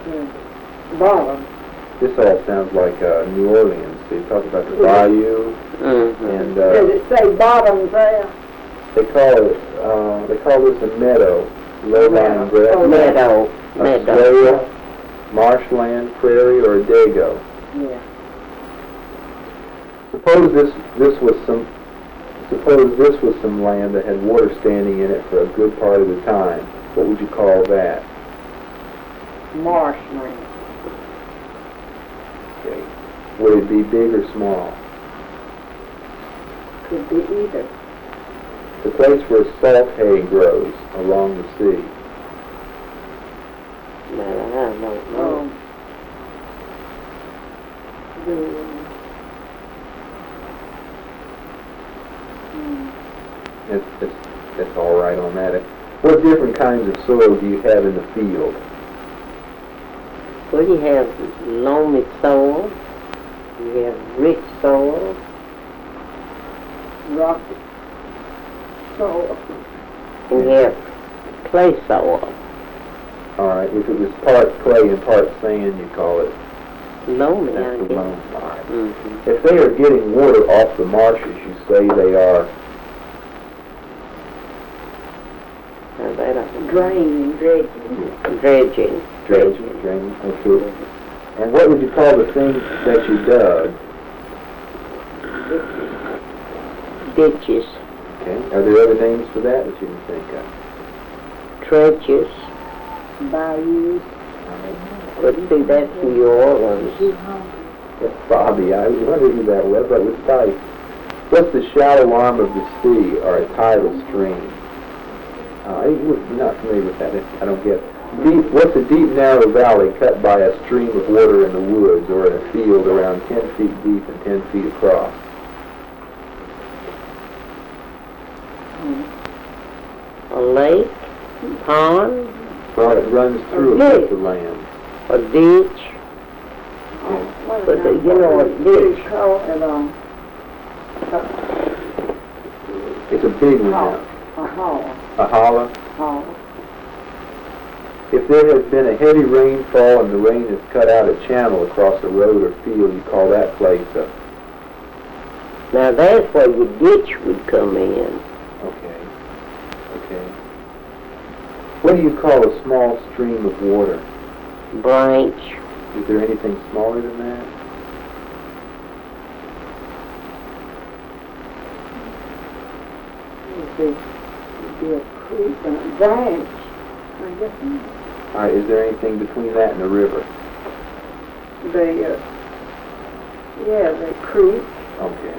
Bottom. This all sounds like New Orleans. They talk about the bayou, and Does it say bottom there? they call this a meadow, low-lying grass, Meadow. a swale, marshland, prairie, or a dago. Yeah. Suppose this was some land that had water standing in it for a good part of the time. What would you call that? Marshland. Okay. Would it be big or small? Could be either. The place where salt hay grows along the sea. No, I don't know. That's all right on that. What different kinds of soil do you have in the field? Well, you have loamy soil, you have rich soil, Rocky soil. and you have clay soil. All right. If it was part clay and part sand, you call it. Loamy, That's I the guess. loam. All right. Mm-hmm. If they are getting water off the marshes, you say they are. They don't Draining, dredging. dredging. Draining. Okay. And what would you call the thing that you dug? Ditches, Okay. Are there other names for that you can think of? trenches. Bayous. But see, that's New Orleans. That's Bobby. I wondered who that was. That was Spice. What's the shallow arm of the sea or a tidal stream? You're not familiar with that. I don't get it. What's a deep, narrow valley cut by a stream of water in the woods or in a field around 10 feet deep and 10 feet across? A lake, pond, Well, it runs through a piece of land. a ditch. What But is you know what ditch? call it? It's a big one now. A hall. A holler. Hall. If there has been a heavy rainfall and the rain has cut out a channel across a road or field, you call that place a... Now that's where your ditch would come in. Okay. Okay. What do you call a small stream of water? Branch. Is there anything smaller than that? It'd be a creek and a branch. I guess All right, is there anything between that and the river? the creek. Okay.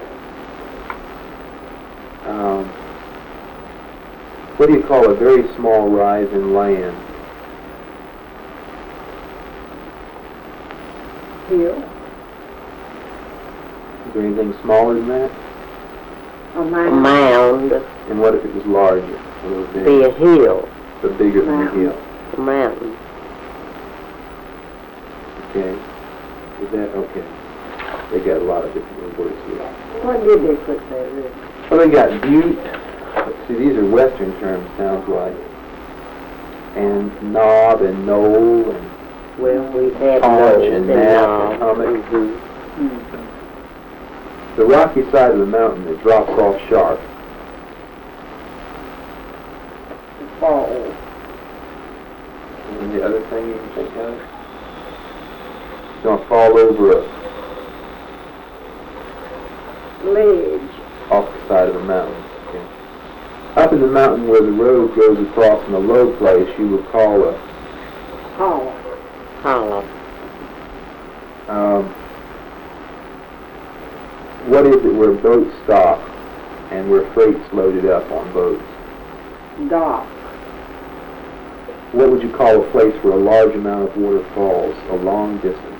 What do you call a very small rise in land? Hill. Is there anything smaller than that? A A mound. mound. And what if it was larger? A little Be bigger? a hill. But bigger than the Mountain. hill. A mountain. Okay. Is that okay? They got a lot of different words here. What did they put there, Rick? Well, they got butte. See, these are Western terms, sounds like. And knob and knoll and Well, we've had Paunch those and and nap all. and hummock. Mhm. the rocky side of the mountain that drops off sharp. Fall. And the other thing you can think of? It's going to fall over Ledge. off the side of the mountain. Okay. Up in the mountain where the road goes across in a low place, you would call a Hollow. Hollow. what is it where boats stop and where freight's loaded up on boats? Dock. What would you call a place where a large amount of water falls a long distance?